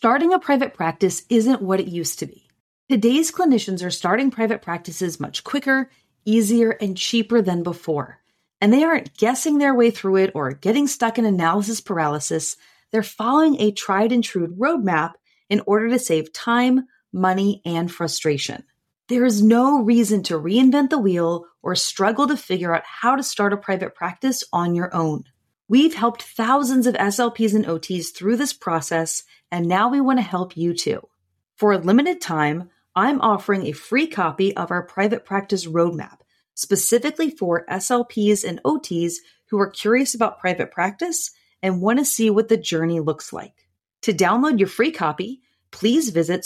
Starting a private practice isn't what it used to be. Today's clinicians are starting private practices much quicker, easier, and cheaper than before. And they aren't guessing their way through it or getting stuck in analysis paralysis. They're following a tried and true roadmap in order to save time, money, and frustration. There is no reason to reinvent the wheel or struggle to figure out how to start a private practice on your own. We've helped thousands of SLPs and OTs through this process, and now we want to help you too. For a limited time, I'm offering a free copy of our private practice roadmap, specifically for SLPs and OTs who are curious about private practice and want to see what the journey looks like. To download your free copy, please visit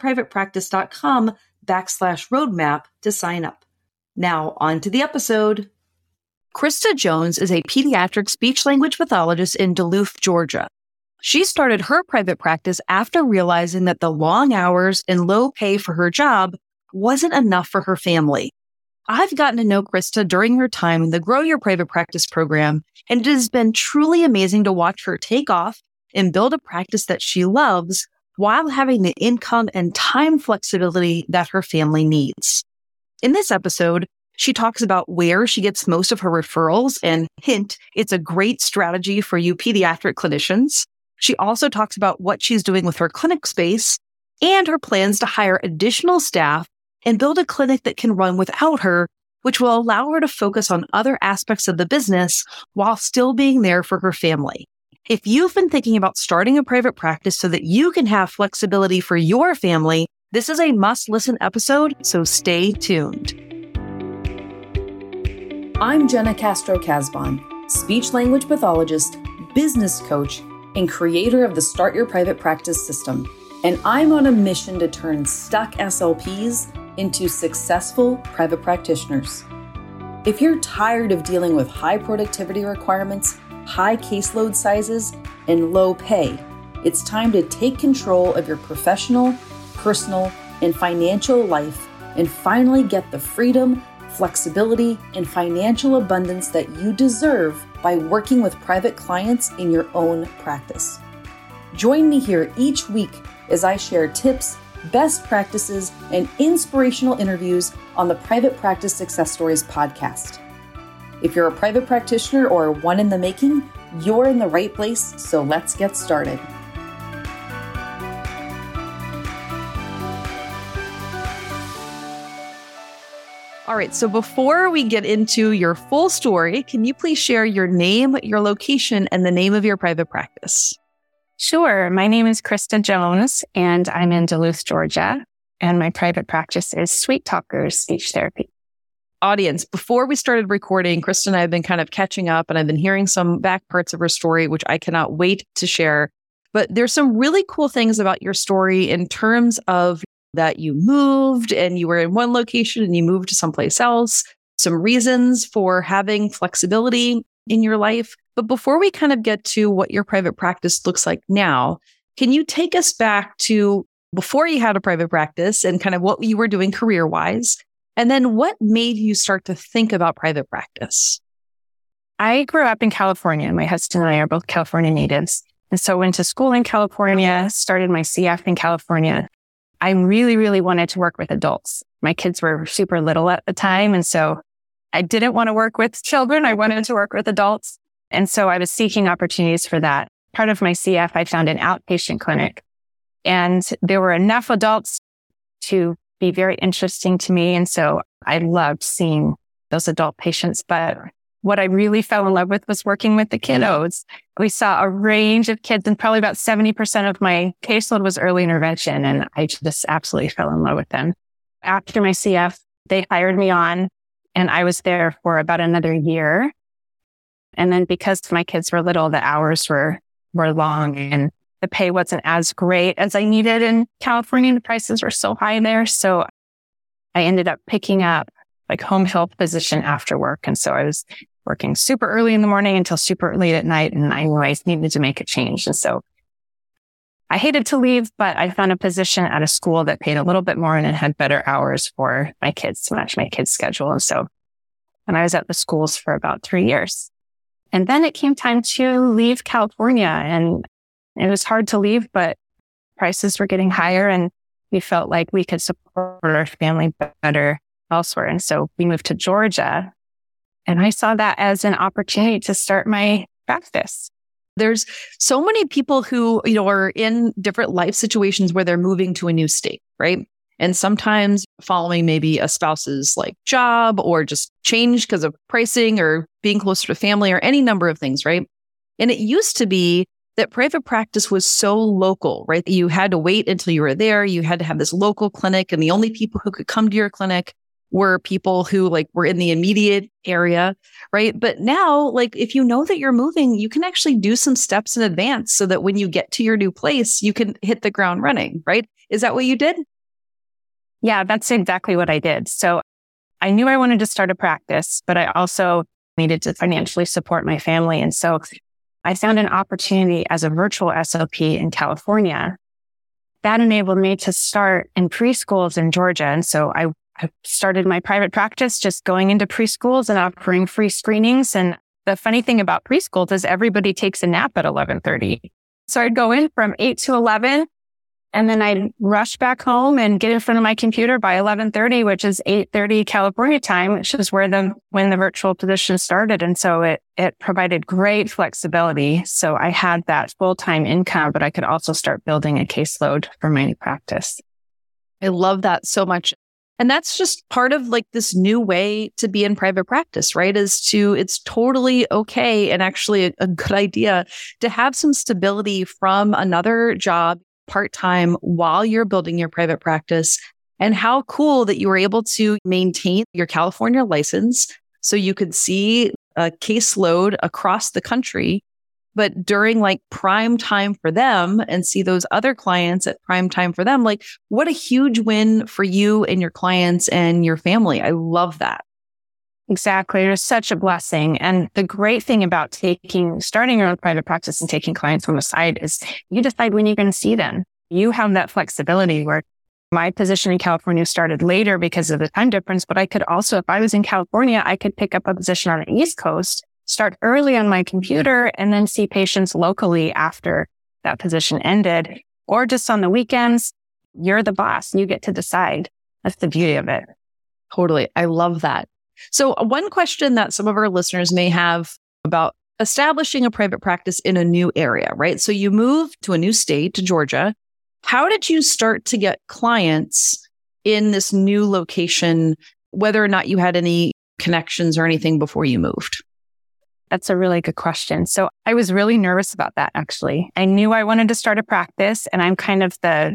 startyourprivatepractice.com/roadmap to sign up. Now, on to the episode. Krista Jones is a pediatric speech-language pathologist in Duluth, Georgia. She started her private practice after realizing that the long hours and low pay for her job wasn't enough for her family. I've gotten to know Krista during her time in the Grow Your Private Practice program, and it has been truly amazing to watch her take off and build a practice that she loves while having the income and time flexibility that her family needs. In this episode, she talks about where she gets most of her referrals, and hint, it's a great strategy for you pediatric clinicians. She also talks about what she's doing with her clinic space and her plans to hire additional staff and build a clinic that can run without her, which will allow her to focus on other aspects of the business while still being there for her family. If you've been thinking about starting a private practice so that you can have flexibility for your family, this is a must-listen episode, so stay tuned. I'm Jenna Castro-Casbon, speech-language pathologist, business coach, and creator of the Start Your Private Practice system. And I'm on a mission to turn stuck SLPs into successful private practitioners. If you're tired of dealing with high productivity requirements, high caseload sizes, and low pay, it's time to take control of your professional, personal, and financial life and finally get the freedom, flexibility, and financial abundance that you deserve by working with private clients in your own practice. Join me here each week as I share tips, best practices, and inspirational interviews on the Private Practice Success Stories podcast. If you're a private practitioner or one in the making, you're in the right place, so let's get started. All right, so before we get into your full story, can you please share your name, your location, and the name of your private practice? Sure. My name is Krista Jones, and I'm in Duluth, Georgia, and my private practice is Sweet Talkers Speech Therapy. Audience, before we started recording, Krista and I have been kind of catching up, and I've been hearing some back parts of her story, which I cannot wait to share. But there's some really cool things about your story in terms of that you moved and you were in one location and you moved to someplace else, some reasons for having flexibility in your life. But before we kind of get to what your private practice looks like now, can you take us back to before you had a private practice and kind of what you were doing career-wise? And then what made you start to think about private practice? I grew up in California. My husband and I are both California natives. And so went to school in California, started my CF in California. I really, really wanted to work with adults. My kids were super little at the time. And so I didn't want to work with children. I wanted to work with adults. And so I was seeking opportunities for that. Part of my CF, I found an outpatient clinic. And there were enough adults to be very interesting to me. And so I loved seeing those adult patients. But what I really fell in love with was working with the kiddos. We saw a range of kids, and probably about 70% of my caseload was early intervention. And I just absolutely fell in love with them. After my CF, they hired me on, and I was there for about another year. And then because my kids were little, the hours were long and the pay wasn't as great as I needed in California. The prices were so high there. So I ended up picking up like home health position after work. And so I was working super early in the morning until super late at night. And I knew I needed to make a change. And so I hated to leave, but I found a position at a school that paid a little bit more and it had better hours for my kids to match my kids' schedule. And I was at the schools for about 3 years. And then it came time to leave California, and it was hard to leave, but prices were getting higher and we felt like we could support our family better elsewhere. And so we moved to Georgia, and I saw that as an opportunity to start my practice. There's so many people who, are in different life situations where they're moving to a new state, right? And sometimes following maybe a spouse's job or just change because of pricing or being closer to family or any number of things, right? And it used to be that private practice was so local, right? You had to wait until you were there. You had to have this local clinic, and the only people who could come to your clinic were people who were in the immediate area, right? But now, if you know that you're moving, you can actually do some steps in advance so that when you get to your new place, you can hit the ground running, right? Is that what you did? Yeah, that's exactly what I did. So I knew I wanted to start a practice, but I also needed to financially support my family. And so I found an opportunity as a virtual SLP in California that enabled me to start in preschools in Georgia. And so I started my private practice just going into preschools and offering free screenings. And the funny thing about preschools is everybody takes a nap at 11:30. So I'd go in from 8 to 11, and then I'd rush back home and get in front of my computer by 11:30, which is 8:30 California time, which is when the virtual position started. And so it provided great flexibility. So I had that full-time income, but I could also start building a caseload for my practice. I love that so much. And that's just part of this new way to be in private practice, right? It's totally okay and actually a good idea to have some stability from another job part-time while you're building your private practice. And how cool that you were able to maintain your California license so you could see a caseload across the country, but during prime time for them and see those other clients at prime time for them. What a huge win for you and your clients and your family. I love that. Exactly. It was such a blessing. And the great thing about starting your own private practice and taking clients on the side is you decide when you're going to see them. You have that flexibility where my position in California started later because of the time difference, but I could also, if I was in California, I could pick up a position on the East Coast, start early on my computer, and then see patients locally after that position ended, or just on the weekends. You're the boss. You get to decide. That's the beauty of it. Totally. I love that. So one question that some of our listeners may have about establishing a private practice in a new area, right? So you move to a new state, to Georgia. How did you start to get clients in this new location, whether or not you had any connections or anything before you moved? That's a really good question. So I was really nervous about that, actually. I knew I wanted to start a practice, and I'm kind of the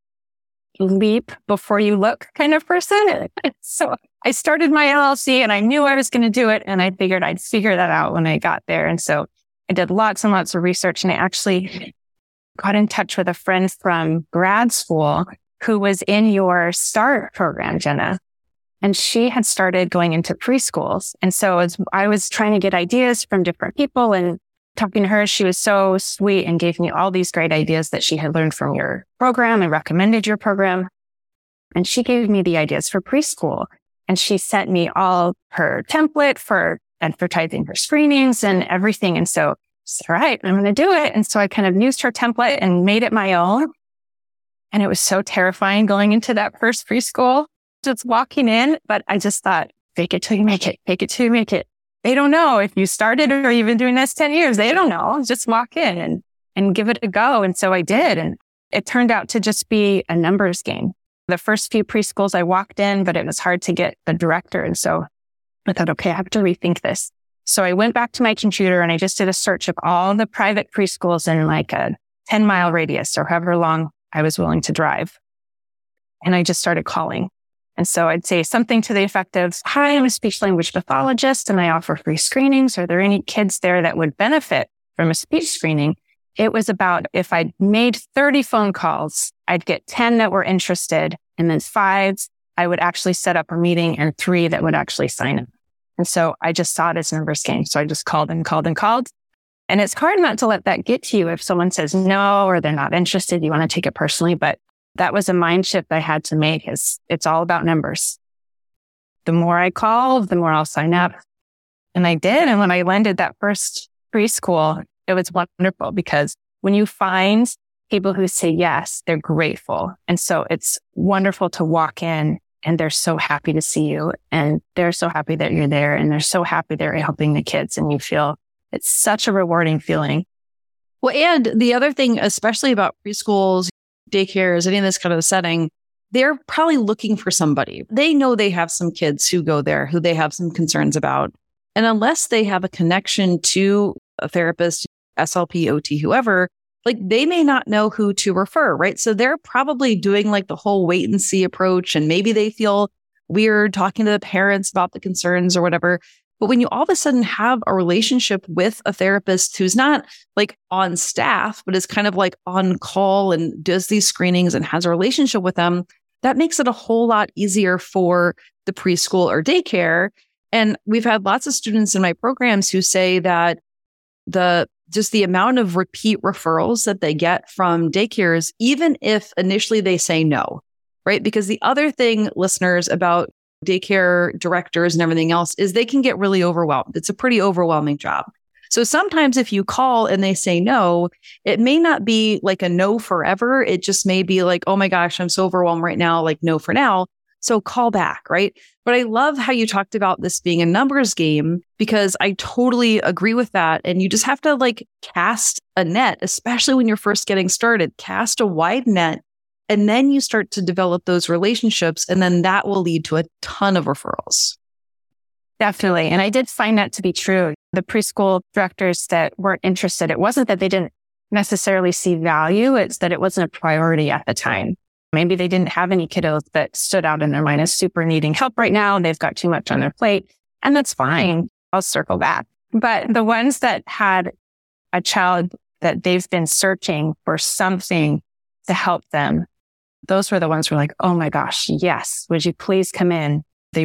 leap before you look kind of person. So I started my LLC and I knew I was going to do it, and I figured I'd figure that out when I got there. And so I did lots and lots of research, and I actually got in touch with a friend from grad school who was in your START program, Jenna. And she had started going into preschools. And so as I was trying to get ideas from different people and talking to her, she was so sweet and gave me all these great ideas that she had learned from your program and recommended your program. And she gave me the ideas for preschool. And she sent me all her template for advertising her screenings and everything. And so I said, all right, I'm going to do it. And so I kind of used her template and made it my own. And it was so terrifying going into that first preschool, just walking in. But I just thought, fake it till you make it, fake it till you make it. They don't know if you started or you've been doing this 10 years. They don't know. Just walk in and give it a go. And so I did. And it turned out to just be a numbers game. The first few preschools I walked in, but it was hard to get the director. And so I thought, okay, I have to rethink this. So I went back to my computer and I just did a search of all the private preschools in a 10-mile radius or however long I was willing to drive. And I just started calling. And so I'd say something to the effect of, hi, I'm a speech language pathologist and I offer free screenings. Are there any kids there that would benefit from a speech screening? It was about if I made 30 phone calls, I'd get 10 that were interested, and then 5, I would actually set up a meeting, and 3 that would actually sign up. And so I just saw it as a numbers game. So I just called and called and called. And it's hard not to let that get to you if someone says no, or they're not interested, you want to take it personally. But that was a mind shift I had to make. It's all about numbers. The more I call, the more I'll sign up. And I did. And when I landed that first preschool, it was wonderful because when you find people who say yes, they're grateful. And so it's wonderful to walk in and they're so happy to see you and they're so happy that you're there and they're so happy they're helping the kids and you feel it's such a rewarding feeling. Well, and the other thing, especially about preschools, daycares, any of this kind of setting, they're probably looking for somebody. They know they have some kids who go there, who they have some concerns about. And unless they have a connection to a therapist, SLP, OT, whoever, like they may not know who to refer, right? So they're probably doing like the whole wait and see approach. And maybe they feel weird talking to the parents about the concerns or whatever. But when you all of a sudden have a relationship with a therapist who's not like on staff, but is kind of like on call and does these screenings and has a relationship with them, that makes it a whole lot easier for the preschool or daycare. And we've had lots of students in my programs who say that just the amount of repeat referrals that they get from daycares, even if initially they say no, right? Because the other thing, listeners, about daycare directors and everything else is they can get really overwhelmed. It's a pretty overwhelming job. So sometimes if you call and they say no, it may not be like a no forever. It just may be like, oh my gosh, I'm so overwhelmed right now, like no for now. So call back, right? But I love how you talked about this being a numbers game because I totally agree with that. And you just have to like cast a net, especially when you're first getting started, cast a wide net. And then you start to develop those relationships. And then that will lead to a ton of referrals. Definitely. And I did find that to be true. The preschool directors that weren't interested, it wasn't that they didn't necessarily see value. It's that it wasn't a priority at the time. Maybe they didn't have any kiddos that stood out in their mind as super needing help right now. They've got too much on their plate. And that's fine. I'll circle back. But the ones that had a child that they've been searching for something to help them, those were the ones who were like, oh my gosh, yes, would you please come in?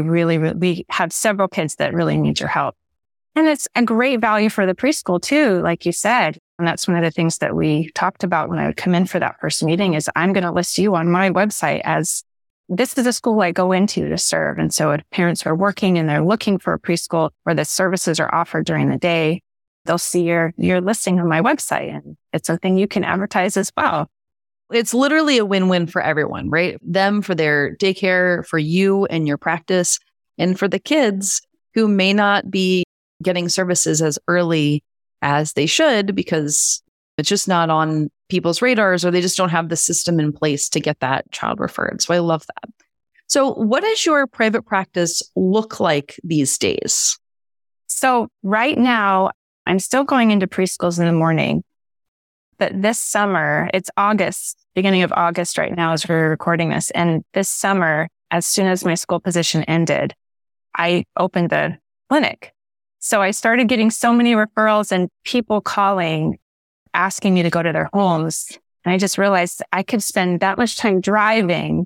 We have several kids that really need your help. And it's a great value for the preschool too, like you said. And that's one of the things that we talked about when I would come in for that first meeting is I'm going to list you on my website as this is a school I go into to serve. And so if parents are working and they're looking for a preschool where the services are offered during the day, they'll see your listing on my website. And it's something you can advertise as well. It's literally a win-win for everyone, right? Them for their daycare, for you and your practice, and for the kids who may not be getting services as early as they should because it's just not on people's radars or they just don't have the system in place to get that child referred. So I love that. So what does your private practice look like these days? So right now, I'm still going into preschools in the morning. But this summer, it's August, beginning of August right now as we're recording this. And this summer, as soon as my school position ended, I opened the clinic. So I started getting so many referrals and people calling, asking me to go to their homes. And I just realized I could spend that much time driving,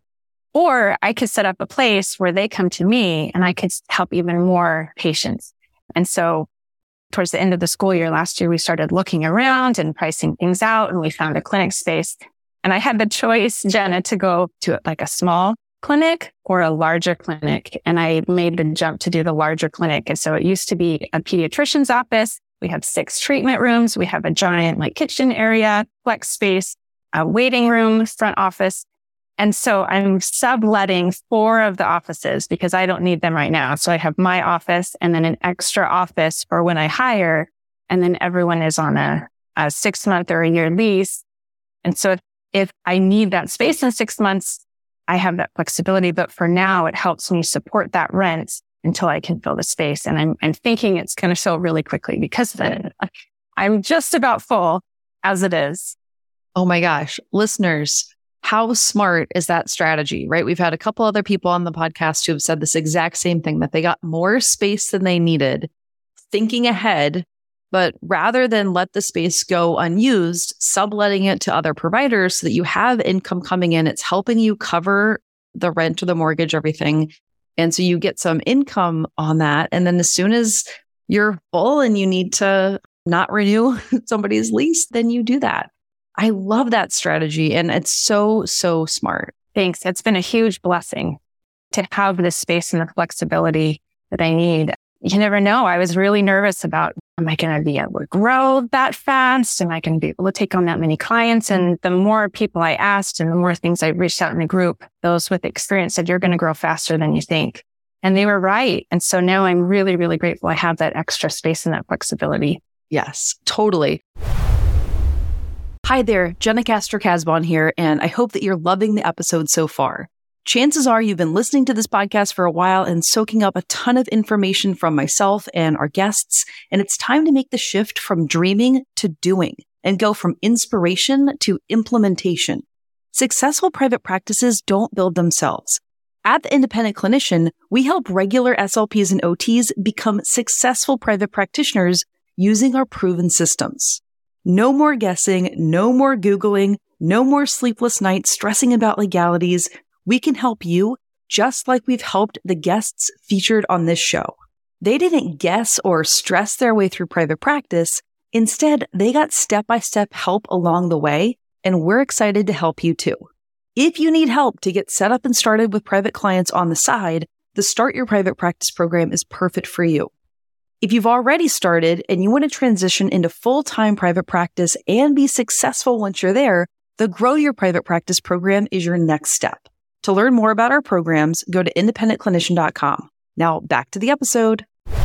or I could set up a place where they come to me and I could help even more patients. And so towards the end of the school year last year, we started looking around and pricing things out and we found a clinic space. And I had the choice, Jenna, to go to like a small clinic or a larger clinic. And I made the jump to do the larger clinic. And so it used to be a pediatrician's office. We have 6 treatment rooms. We have a giant like kitchen area, flex space, a waiting room, front office. And so I'm subletting 4 of the offices because I don't need them right now. So I have my office and then an extra office for when I hire. And then everyone is on a 6-month or a year lease. And so if I need that space in 6 months, I have that flexibility. But for now, it helps me support that rent until I can fill the space. And I'm thinking it's going to fill really quickly because then I'm just about full as it is. Oh my gosh, listeners, how smart is that strategy, right? We've had a couple other people on the podcast who have said this exact same thing, that they got more space than they needed, thinking ahead, but rather than let the space go unused, subletting it to other providers so that you have income coming in. It's helping you cover the rent or the mortgage, everything. And so you get some income on that. And then as soon as you're full and you need to not renew somebody's lease, then you do that. I love that strategy. And it's so, so smart. Thanks. It's been a huge blessing to have this space and the flexibility that I need. You never know. I was really nervous about Am I going to be able to grow that fast? Am I going to be able to take on that many clients? And the more people I asked and the more things I reached out in the group, those with experience said, you're going to grow faster than you think. And they were right. And so now I'm really, really grateful I have that extra space and that flexibility. Yes, totally. Hi there, Jenna Castro-Casbon here, and I hope that you're loving the episode so far. Chances are you've been listening to this podcast for a while and soaking up a ton of information from myself and our guests, and it's time to make the shift from dreaming to doing and go from inspiration to implementation. Successful private practices don't build themselves. At The Independent Clinician, we help regular SLPs and OTs become successful private practitioners using our proven systems. No more guessing, no more Googling, no more sleepless nights stressing about legalities. We can help you just like we've helped the guests featured on this show. They didn't guess or stress their way through private practice. Instead, they got step-by-step help along the way, and we're excited to help you too. If you need help to get set up and started with private clients on the side, the Start Your Private Practice program is perfect for you. If you've already started and you want to transition into full-time private practice and be successful once you're there, the Grow Your Private Practice program is your next step. To learn more about our programs, go to independentclinician.com. Now back to the episode.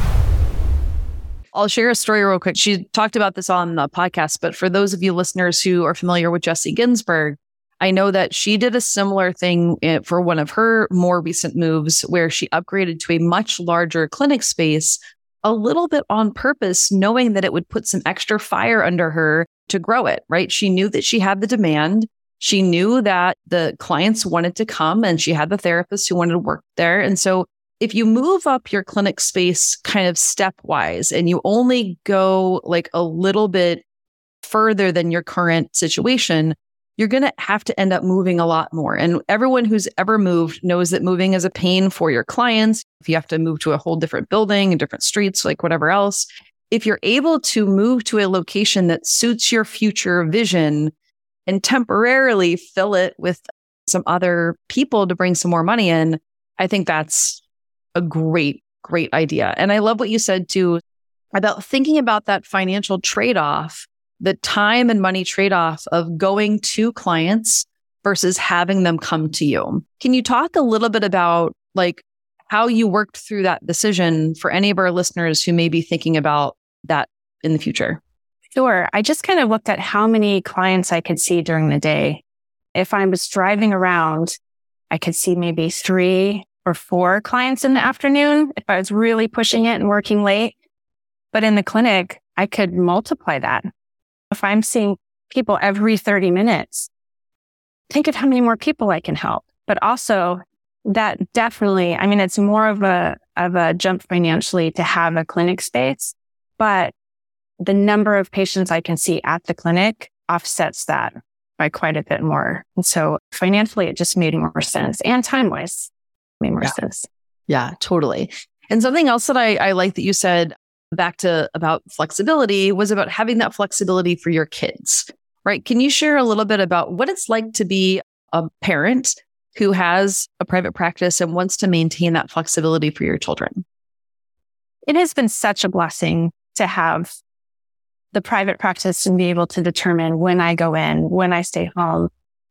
I'll share a story real quick. She talked about this on the podcast, but for those of you listeners who are familiar with Jessie Ginsburg, I know that she did a similar thing for one of her more recent moves where she upgraded to a much larger clinic space, a little bit on purpose, knowing that it would put some extra fire under her to grow it, right? She knew that she had the demand. She knew that the clients wanted to come and she had the therapists who wanted to work there. And so if you move up your clinic space kind of stepwise and you only go like a little bit further than your current situation, you're going to have to end up moving a lot more. And everyone who's ever moved knows that moving is a pain for your clients. If you have to move to a whole different building and different streets, like whatever else, if you're able to move to a location that suits your future vision and temporarily fill it with some other people to bring some more money in, I think that's a great, great idea. And I love what you said too about thinking about that financial trade-off, the time and money trade-off of going to clients versus having them come to you. Can you talk a little bit about like how you worked through that decision for any of our listeners who may be thinking about that in the future? Sure. I just kind of looked at how many clients I could see during the day. If I was driving around, I could see maybe 3 or 4 clients in the afternoon if I was really pushing it and working late. But in the clinic, I could multiply that. If I'm seeing people every 30 minutes, think of how many more people I can help. But also that definitely, I mean, it's more of a jump financially to have a clinic space, but the number of patients I can see at the clinic offsets that by quite a bit more. And so financially, it just made more sense. And time-wise, made more sense. Yeah, totally. And something else that I like that you said back to about flexibility was about having that flexibility for your kids, right? Can you share a little bit about what it's like to be a parent who has a private practice and wants to maintain that flexibility for your children? It has been such a blessing to have the private practice and be able to determine when I go in, when I stay home.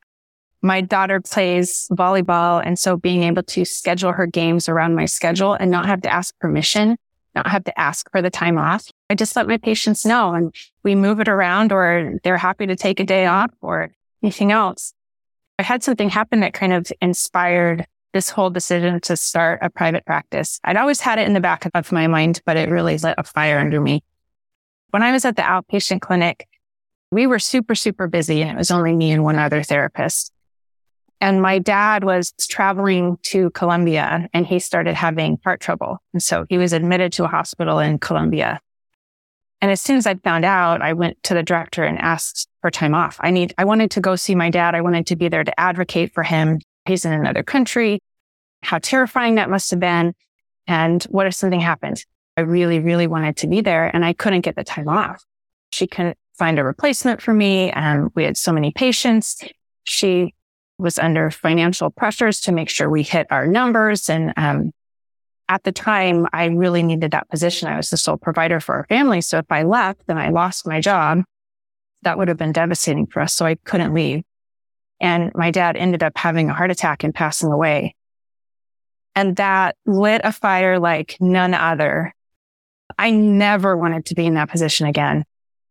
My daughter plays volleyball, and so being able to schedule her games around my schedule and not have to ask permission, not have to ask for the time off. I just let my patients know, and we move it around, or they're happy to take a day off or anything else. I had something happen that kind of inspired this whole decision to start a private practice. I'd always had it in the back of my mind, but it really lit a fire under me. When I was at the outpatient clinic, we were super, super busy, and it was only me and one other therapist. And my dad was traveling to Colombia, and he started having heart trouble. And so he was admitted to a hospital in Colombia. And as soon as I found out, I went to the director and asked for time off. I wanted to go see my dad. I wanted to be there to advocate for him. He's in another country. How terrifying that must have been. And what if something happened? I really, really wanted to be there, and I couldn't get the time off. She couldn't find a replacement for me, and we had so many patients. She was under financial pressures to make sure we hit our numbers. And at the time, I really needed that position. I was the sole provider for our family. So if I left, then I lost my job. That would have been devastating for us. So I couldn't leave. And my dad ended up having a heart attack and passing away. And that lit a fire like none other. I never wanted to be in that position again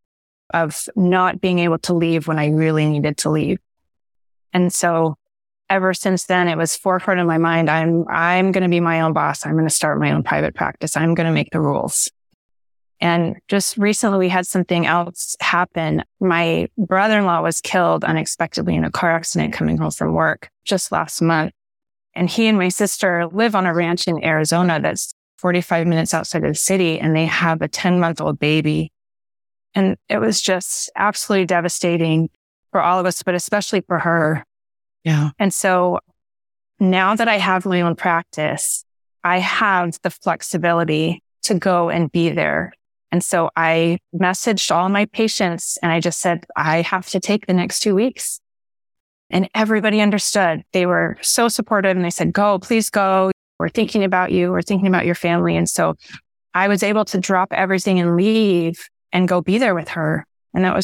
of not being able to leave when I really needed to leave. And so ever since then, it was forefront in my mind. I'm going to be my own boss. I'm going to start my own private practice. I'm going to make the rules. And just recently we had something else happen. My brother-in-law was killed unexpectedly in a car accident coming home from work just last month. And he and my sister live on a ranch in Arizona that's 45 minutes outside of the city, and they have a 10-month-old baby. And it was just absolutely devastating for all of us, but especially for her. Yeah. And so now that I have my own practice, I have the flexibility to go and be there. And so I messaged all my patients and I just said, I have to take the next 2 weeks. And everybody understood. They were so supportive and they said, go, please go. We're thinking about you. We're thinking about your family. And so I was able to drop everything and leave and go be there with her. And that was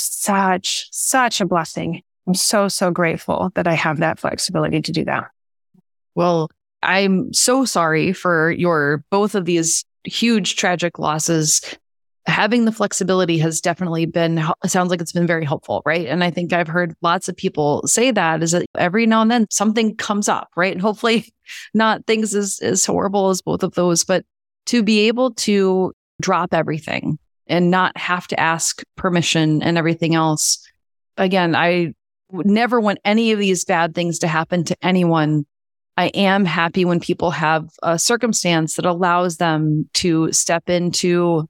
such a blessing. I'm so grateful that I have that flexibility to do that. Well, I'm so sorry for both of these huge tragic losses. Having the flexibility has definitely sounds like it's been very helpful, right? And I think I've heard lots of people say that is that every now and then something comes up, right? And hopefully not things as horrible as both of those, but to be able to drop everything and not have to ask permission and everything else. Again, I would never want any of these bad things to happen to anyone. I am happy when people have a circumstance that allows them to step into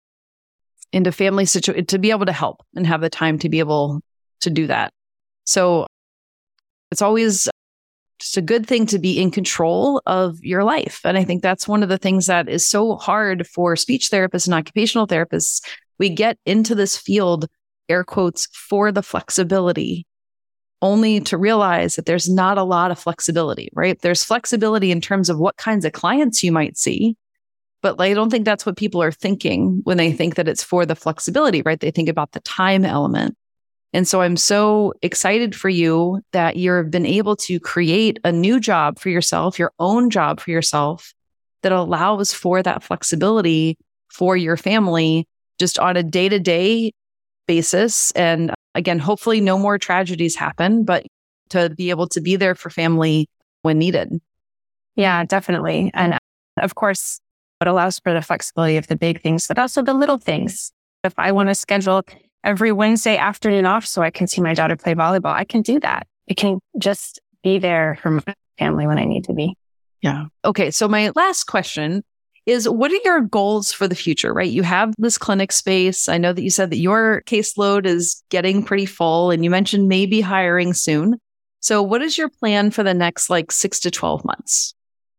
family situation, to be able to help and have the time to be able to do that. So it's always just a good thing to be in control of your life. And I think that's one of the things that is so hard for speech therapists and occupational therapists. We get into this field, air quotes, for the flexibility, only to realize that there's not a lot of flexibility, right? There's flexibility in terms of what kinds of clients you might see. But I don't think that's what people are thinking when they think that it's for the flexibility, right? They think about the time element. And so I'm so excited for you that you've been able to create a new job for yourself, your own job for yourself, that allows for that flexibility for your family just on a day-to-day basis. And again, hopefully no more tragedies happen, but to be able to be there for family when needed. Yeah, definitely. And of course, it allows for the flexibility of the big things, but also the little things. If I want to schedule every Wednesday afternoon off so I can see my daughter play volleyball, I can do that. I can just be there for my family when I need to be. Yeah. Okay. So my last question is, what are your goals for the future, right? You have this clinic space. I know that you said that your caseload is getting pretty full and you mentioned maybe hiring soon. So what is your plan for the next 6 to 12 months?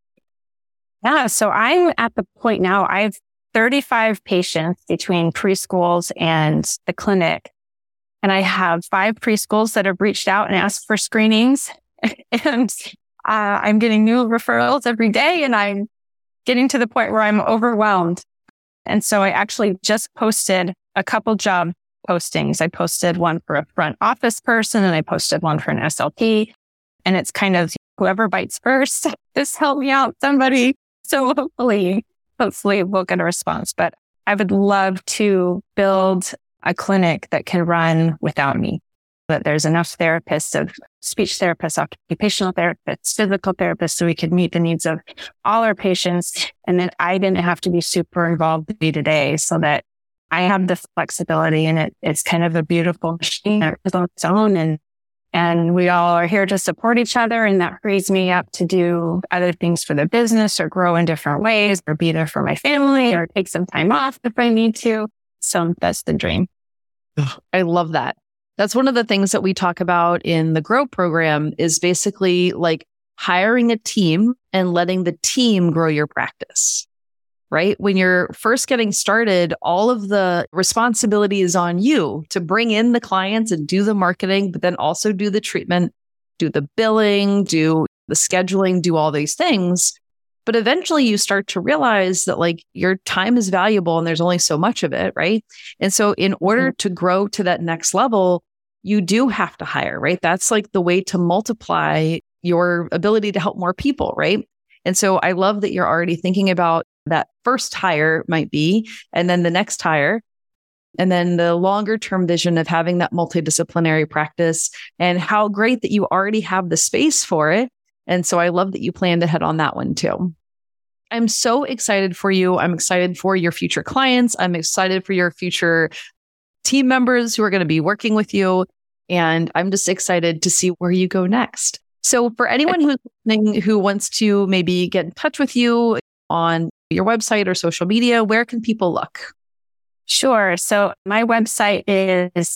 Yeah. So I'm at the point now, I have 35 patients between preschools and the clinic. And I have 5 preschools that have reached out and asked for screenings. And I'm getting new referrals every day. And I'm getting to the point where I'm overwhelmed. And so I actually just posted a couple job postings. I posted one for a front office person and I posted one for an SLP. And it's kind of whoever bites first, just help me out, somebody. So hopefully we'll get a response. But I would love to build a clinic that can run without me, that there's enough therapists, of speech therapists, occupational therapists, physical therapists, so we could meet the needs of all our patients. And then I didn't have to be super involved day to day, so that I have the flexibility, and it's kind of a beautiful machine on its own. And we all are here to support each other. And that frees me up to do other things for the business or grow in different ways or be there for my family or take some time off if I need to. So that's the dream. I love that. That's one of the things that we talk about in the Grow program is basically hiring a team and letting the team grow your practice, right? When you're first getting started, all of the responsibility is on you to bring in the clients and do the marketing, but then also do the treatment, do the billing, do the scheduling, do all these things. But eventually you start to realize that like your time is valuable and there's only so much of it, right? And so in order to grow to that next level, you do have to hire, right? That's like the way to multiply your ability to help more people, right? And so I love that you're already thinking about that first hire might be, and then the next hire, and then the longer term vision of having that multidisciplinary practice, and how great that you already have the space for it. And so I love that you plan to head on that one too. I'm so excited for you. I'm excited for your future clients. I'm excited for your future team members who are going to be working with you. And I'm just excited to see where you go next. So for anyone who's listening who wants to maybe get in touch with you on your website or social media, where can people look? Sure. So my website is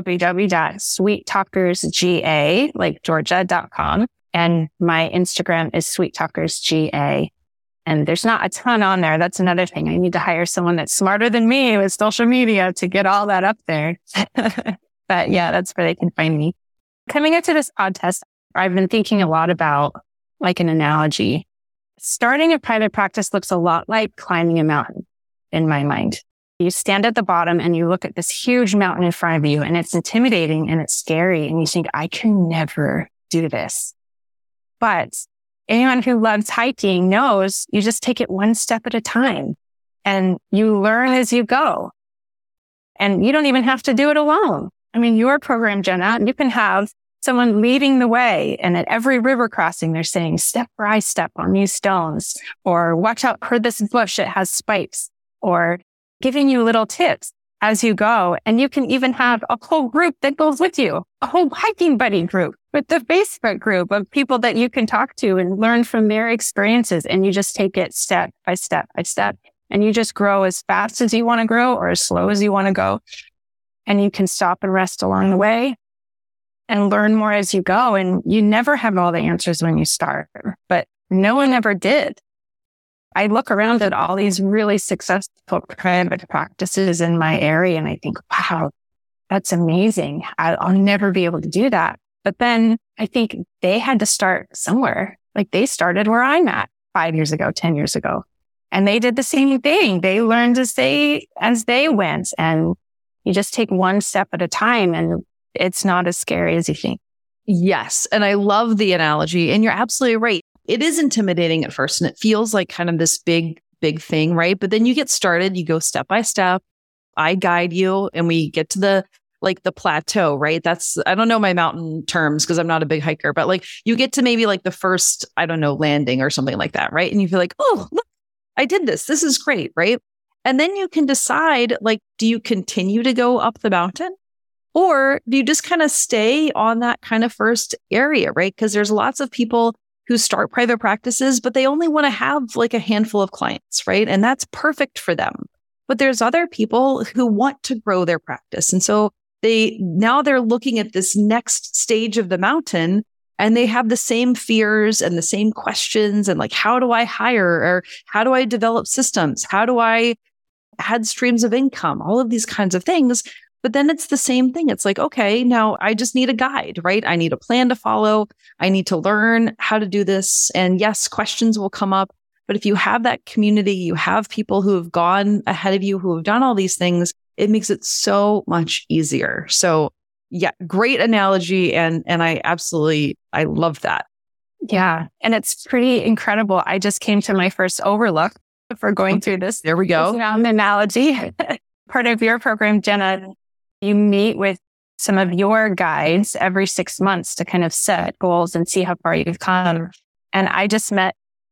www.sweettalkersga, like Georgia.com. And my Instagram is sweettalkersga. And there's not a ton on there. That's another thing. I need to hire someone that's smarter than me with social media to get all that up there. But yeah, that's where they can find me. Coming into this podcast, I've been thinking a lot about like an analogy. Starting a private practice looks a lot like climbing a mountain in my mind. You stand at the bottom and you look at this huge mountain in front of you, and it's intimidating and it's scary. And you think, I can never do this. But anyone who loves hiking knows you just take it one step at a time and you learn as you go. And you don't even have to do it alone. I mean, your program, Jenna, you can have someone leading the way. And at every river crossing, they're saying, step where I step on these stones, or watch out for this bush, it has spikes, or giving you little tips as you go. And you can even have a whole group that goes with you, a whole hiking buddy group with the Facebook group of people that you can talk to and learn from their experiences. And you just take it step by step by step. And you just grow as fast as you want to grow or as slow as you want to go. And you can stop and rest along the way and learn more as you go. And you never have all the answers when you start, but no one ever did. I look around at all these really successful private practices in my area and I think, wow, that's amazing. I'll never be able to do that. But then I think they had to start somewhere. Like they started where I'm at 5 years ago, 10 years ago. And they did the same thing. They learned as they went. And you just take one step at a time and it's not as scary as you think. Yes. And I love the analogy. And you're absolutely right. It is intimidating at first and it feels like kind of this big thing, right? But then you get started, you go step by step. I guide you and we get to the plateau, right? I don't know my mountain terms because I'm not a big hiker, but like you get to maybe like the first, I don't know, landing or something like that, right? And you feel like, oh, look, I did this. This is great, right? And then you can decide, like, do you continue to go up the mountain? Or do you just kind of stay on that kind of first area, right? Because there's lots of people who start private practices, but they only want to have like a handful of clients, right? And that's perfect for them. But there's other people who want to grow their practice. And so they're looking at this next stage of the mountain and they have the same fears and the same questions and like, how do I hire or how do I develop systems? How do I add streams of income? All of these kinds of things. But then it's the same thing. It's like, okay, now I just need a guide, right? I need a plan to follow. I need to learn how to do this. And yes, questions will come up. But if you have that community, you have people who have gone ahead of you, who have done all these things, it makes it so much easier. So yeah, great analogy. And I love that. Yeah. And it's pretty incredible. I just came to my first overlook for going through this. There we go. An analogy. Part of your program, Jenna, you meet with some of your guides every 6 months to kind of set goals and see how far you've come. And I just met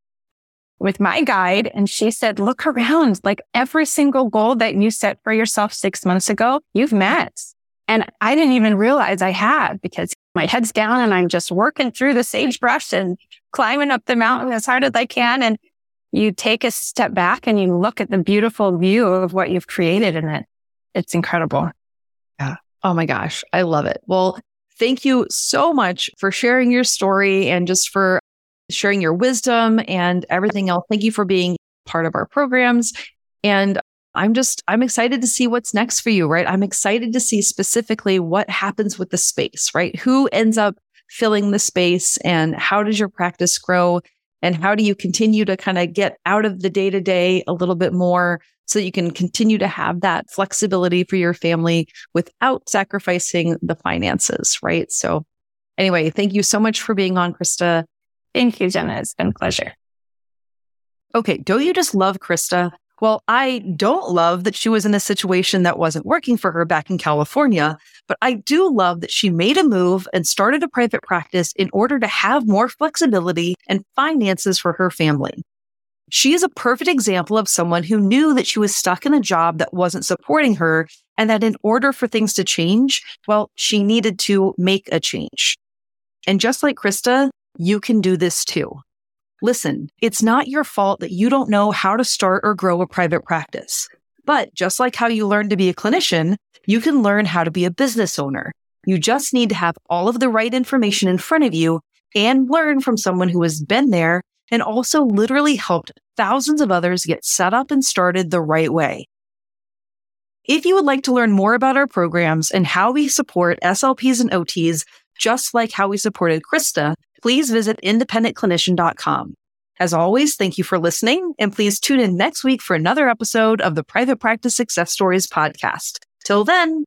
with my guide and she said, look around, like every single goal that you set for yourself 6 months ago, you've met. And I didn't even realize I had because my head's down and I'm just working through the sagebrush and climbing up the mountain as hard as I can. And you take a step back and you look at the beautiful view of what you've created in it. It's incredible. Yeah. Oh my gosh. I love it. Well, thank you so much for sharing your story and just for sharing your wisdom and everything else. Thank you for being part of our programs. And I'm excited to see what's next for you, right? I'm excited to see specifically what happens with the space, right? Who ends up filling the space and how does your practice grow? And how do you continue to kind of get out of the day-to-day a little bit more so that you can continue to have that flexibility for your family without sacrificing the finances, right? So anyway, thank you so much for being on, Krista. Thank you, Jenna. It's been a pleasure. Okay, don't you just love Krista? Well, I don't love that she was in a situation that wasn't working for her back in California, but I do love that she made a move and started a private practice in order to have more flexibility and finances for her family. She is a perfect example of someone who knew that she was stuck in a job that wasn't supporting her and that in order for things to change, well, she needed to make a change. And just like Krista, you can do this too. Listen, it's not your fault that you don't know how to start or grow a private practice. But just like how you learn to be a clinician, you can learn how to be a business owner. You just need to have all of the right information in front of you and learn from someone who has been there and also literally helped thousands of others get set up and started the right way. If you would like to learn more about our programs and how we support SLPs and OTs, just like how we supported Krista, please visit independentclinician.com. As always, thank you for listening, and please tune in next week for another episode of the Private Practice Success Stories podcast. Till then.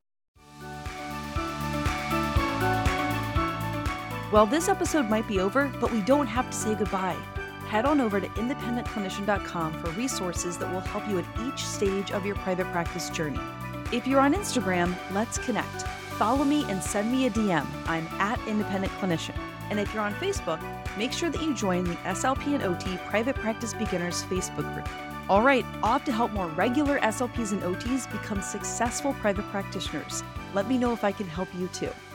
Well, this episode might be over, but we don't have to say goodbye. Head on over to independentclinician.com for resources that will help you at each stage of your private practice journey. If you're on Instagram, let's connect. Follow me and send me a DM. I'm @independentclinician. And if you're on Facebook, make sure that you join the SLP and OT Private Practice Beginners Facebook group. All right, off to help more regular SLPs and OTs become successful private practitioners. Let me know if I can help you too.